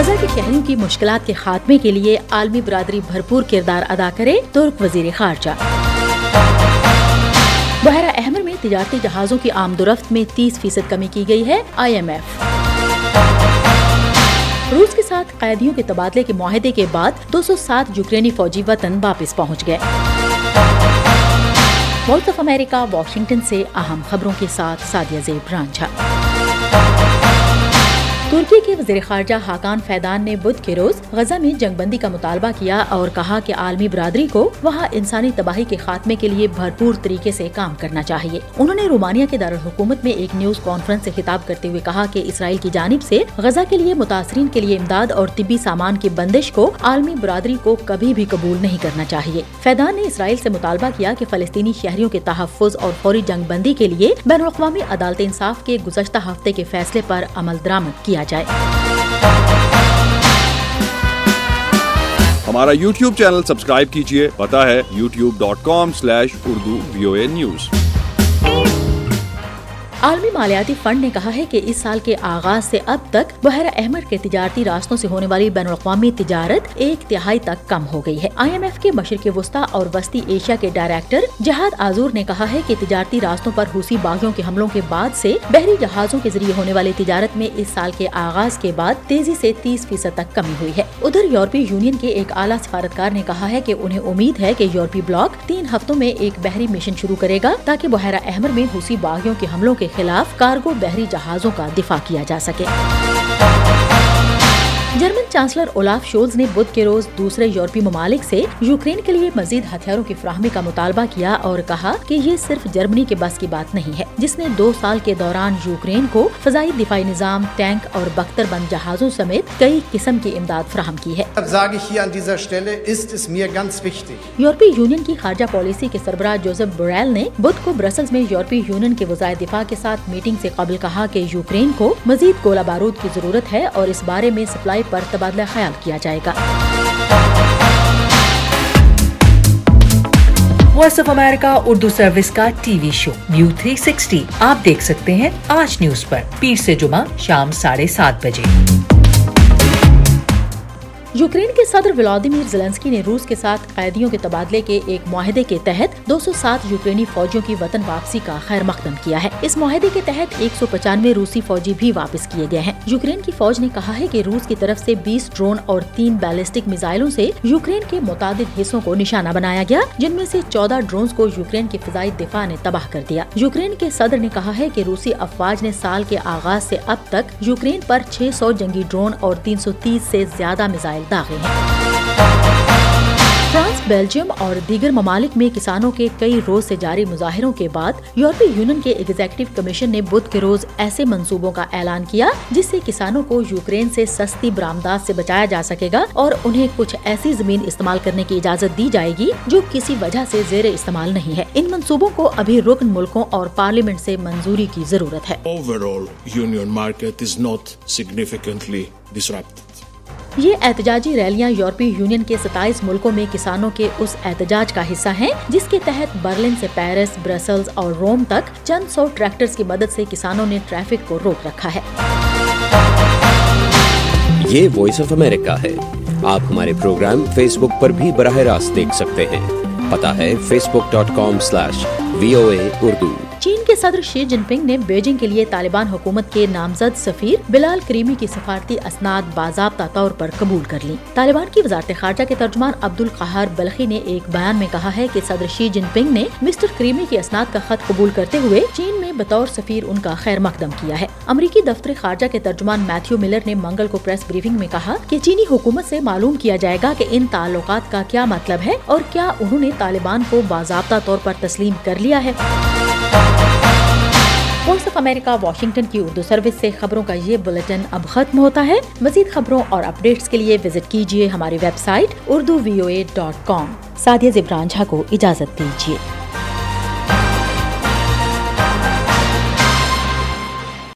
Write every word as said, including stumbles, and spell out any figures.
غزہ کے شہریوں کی مشکلات کے خاتمے کے لیے عالمی برادری بھرپور کردار ادا کرے، ترک وزیر خارجہ۔ بحیرہ احمر میں تجارتی جہازوں کی آمد و رفت میں تیس فیصد کمی کی گئی ہے، آئی ایم ایف۔ روس کے ساتھ قیدیوں کے تبادلے کے معاہدے کے بعد دو سو سات یوکرینی فوجی وطن واپس پہنچ گئے۔ وائس آف امریکہ واشنگٹن سے اہم خبروں کے ساتھ سادیہ زیب رانجھا۔ ترکی کے وزیر خارجہ حاکان فیدان نے بدھ کے روز غزہ میں جنگ بندی کا مطالبہ کیا اور کہا کہ عالمی برادری کو وہاں انسانی تباہی کے خاتمے کے لیے بھرپور طریقے سے کام کرنا چاہیے۔ انہوں نے رومانیہ کے دارالحکومت میں ایک نیوز کانفرنس سے خطاب کرتے ہوئے کہا کہ اسرائیل کی جانب سے غزہ کے لیے متاثرین کے لیے امداد اور طبی سامان کی بندش کو عالمی برادری کو کبھی بھی قبول نہیں کرنا چاہیے۔ فیدان نے اسرائیل سے مطالبہ کیا کہ فلسطینی شہریوں کے تحفظ اور فوری جنگ بندی کے لیے بین الاقوامی عدالت انصاف کے گزشتہ ہفتے کے فیصلے پر عمل درآمد کیا جائے۔ ہمارا یوٹیوب چینل سبسکرائب کیجیے، پتہ ہے YouTube dot com slash Urdu V O A news. عالمی مالیاتی فنڈ نے کہا ہے کہ اس سال کے آغاز سے اب تک بحیرہ احمر کے تجارتی راستوں سے ہونے والی بین الاقوامی تجارت ایک تہائی تک کم ہو گئی ہے۔ آئی ایم ایف کے مشرق وسطی اور وسطی ایشیا کے ڈائریکٹر جہاد آذور نے کہا ہے کہ تجارتی راستوں پر حوثی باغیوں کے حملوں کے بعد سے بحری جہازوں کے ذریعے ہونے والی تجارت میں اس سال کے آغاز کے بعد تیزی سے تیس فیصد تک کمی ہوئی ہے۔ ادھر یورپی یونین کے ایک اعلیٰ سفارتکار نے کہا ہے کہ انہیں امید ہے کہ یورپی بلاک تین ہفتوں میں ایک بحری مشن شروع کرے گا تاکہ بحیرہ احمر میں حوثی باغیوں کے حملوں کے خلاف کارگو بحری جہازوں کا دفاع کیا جا سکے۔ جرمن چانسلر اولاف شولز نے بدھ کے روز دوسرے یورپی ممالک سے یوکرین کے لیے مزید ہتھیاروں کی فراہمی کا مطالبہ کیا اور کہا کہ یہ صرف جرمنی کے بس کی بات نہیں ہے، جس نے دو سال کے دوران یوکرین کو فضائی دفاعی نظام، ٹینک اور بختر بند جہازوں سمیت کئی قسم کی امداد فراہم کی ہے۔ یورپی یونین کی خارجہ پالیسی کے سربراہ جوزف بوریل نے بدھ کو برسلز میں یورپی یونین کے وزرائے دفاع کے ساتھ میٹنگ سے قبل کہا کہ یوکرین کو مزید گولہ بارود کی ضرورت ہے اور اس بارے میں سپلائی پر تبادلہ خیال کیا جائے گا۔ Voice of America Urdu service کا T V show new three sixty آپ دیکھ سکتے ہیں آج نیوز پر، پیر سے جمعہ شام ساڑھے سات بجے۔ یوکرین کے صدر ولادیمیر زیلنسکی نے روس کے ساتھ قیدیوں کے تبادلے کے ایک معاہدے کے تحت دو سو سات یوکرینی فوجیوں کی وطن واپسی کا خیر مقدم کیا ہے۔ اس معاہدے کے تحت ایک سو پچانوے روسی فوجی بھی واپس کیے گئے ہیں۔ یوکرین کی فوج نے کہا ہے کہ روس کی طرف سے بیس ڈرون اور تین بیلسٹک میزائلوں سے یوکرین کے متعدد حصوں کو نشانہ بنایا گیا، جن میں سے چودہ ڈرونز کو یوکرین کی فضائی دفاع نے تباہ کر دیا۔ یوکرین کے صدر نے کہا ہے کہ روسی افواج نے سال کے آغاز سے اب تک یوکرین پر چھ سو جنگی ڈرون اور تین سو تیس سے زیادہ میزائل داغے ہیں۔ فرانس، بیلجیم اور دیگر ممالک میں کسانوں کے کئی روز سے جاری مظاہروں کے بعد یورپی یونین کے ایگزیکٹو کمیشن نے بدھ کے روز ایسے منصوبوں کا اعلان کیا جس سے کسانوں کو یوکرین سے سستی برآمدات سے بچایا جا سکے گا اور انہیں کچھ ایسی زمین استعمال کرنے کی اجازت دی جائے گی جو کسی وجہ سے زیر استعمال نہیں ہے۔ ان منصوبوں کو ابھی رکن ملکوں اور پارلیمنٹ سے منظوری کی ضرورت ہے۔ Overall, union market is not significantly disrupted. یہ احتجاجی ریلیاں یورپی یونین کے ستائیس ملکوں میں کسانوں کے اس احتجاج کا حصہ ہیں جس کے تحت برلن سے پیرس، برسلز اور روم تک چند سو ٹریکٹرز کی مدد سے کسانوں نے ٹریفک کو روک رکھا ہے۔ یہ وائس آف امریکہ ہے۔ آپ ہمارے پروگرام فیس بک پر بھی براہ راست دیکھ سکتے ہیں۔ پتہ ہے Facebook dot com slash V O A Urdu. چین کے صدر شی جن پنگ نے بیجنگ کے لیے طالبان حکومت کے نامزد سفیر بلال کریمی کی سفارتی اسناد باضابطہ طور پر قبول کر لی۔ طالبان کی وزارت خارجہ کے ترجمان عبد القہار بلخی نے ایک بیان میں کہا ہے کہ صدر شی جن پنگ نے مسٹر کریمی کی اسناد کا خط قبول کرتے ہوئے چین میں بطور سفیر ان کا خیر مقدم کیا ہے۔ امریکی دفتر خارجہ کے ترجمان میتھیو ملر نے منگل کو پریس بریفنگ میں کہا کہ چینی حکومت سے معلوم کیا جائے گا کہ ان تعلقات کا کیا مطلب ہے اور کیا انہوں نے طالبان کو باضابطہ طور پر تسلیم کر لیا ہے۔ وائس آف امریکہ واشنگٹن کی اردو سروس سے خبروں کا یہ بلیٹن اب ختم ہوتا ہے۔ مزید خبروں اور اپڈیٹس کے لیے وزٹ کیجیے ہماری website Urdu V O A dot com. Sadia Zeb Ranjha کو اجازت دیجیے۔